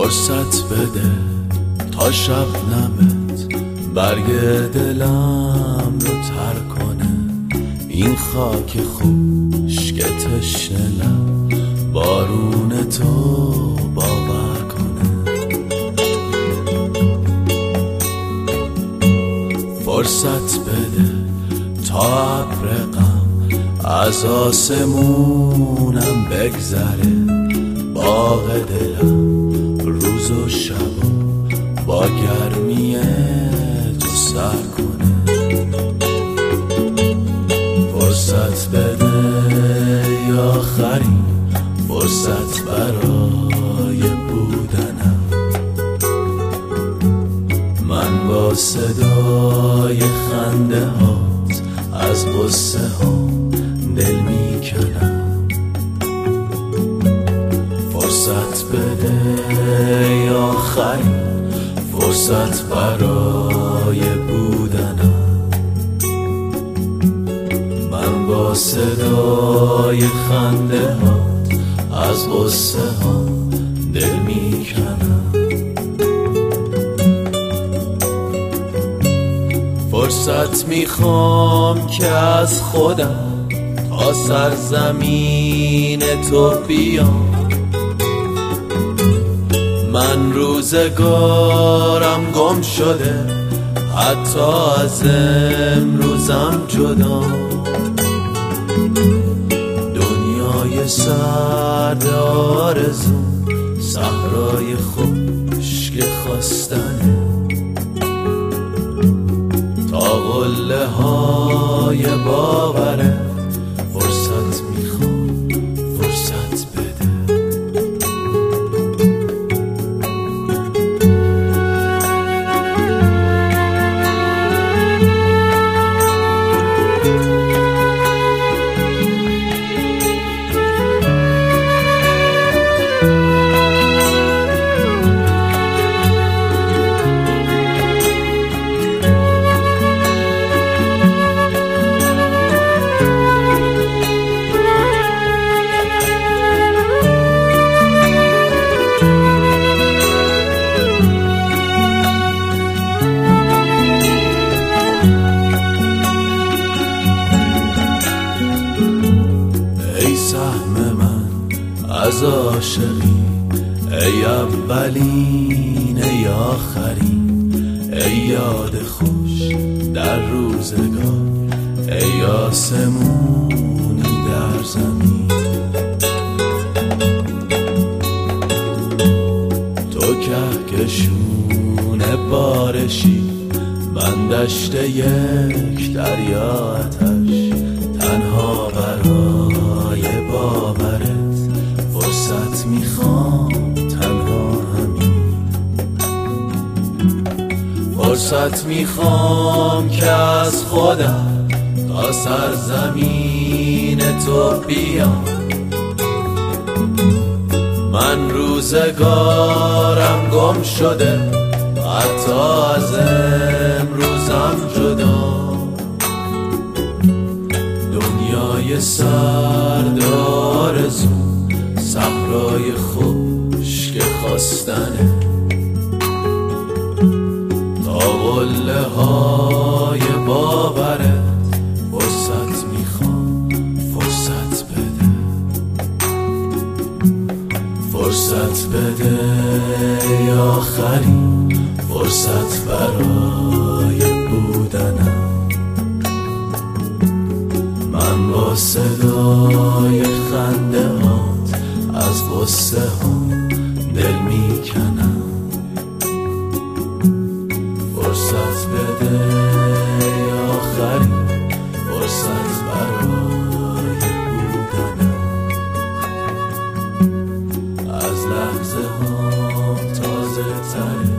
فرصت بده تا شبنمت برگ دلم رو تر کنه. این خاک خشک تشنه‌ام بارون تو باور کنه. فرصت بده تا ابر غم از آسمونم بگذره. باغ دلم روز و شب با گرمی تو سر کنه. فرصت بده یا آخرین فرصت برای بودنم. من با صدای خنده هات از غصه ها دل میکنم. فرصت بده یا آخرین فرصت برای بودنم. من با صدای خنده هات از غصه ها دل میکنم. فرصت میخوام که از خودم تا سرزمین تو بیام. من روزگارم گم شده حتی از امروزم جدا. دنیای سرد آرزو صحرای خشک خواستنه. تا قله های باوره فرصت میخوام فرصت بده. از عاشقی ای اولین ای آخرین، ای یاد خوش در روزگار، ای آسمونی در زمین. تو کهکشون بارشی، من دشت یک دریا آتش، تنها برای باورت فرصت میخوام، تنها همین. فرصت میخوام که از خودم تا سرزمین تو بیام. من روزگارم گم شده حتی از امروزم جدا. دنیای سرد آرزو صحرای خشک خواستنه. تا قله های باورت فرصت میخوام، فرصت بده. فرصت بده یا آخرین فرصت برای بودنم. من با صدای خنده هات از غصه ها دل میکنم. فرصت بده یا آخرین فرصت برای بودنم. از لحظه ها تازه تره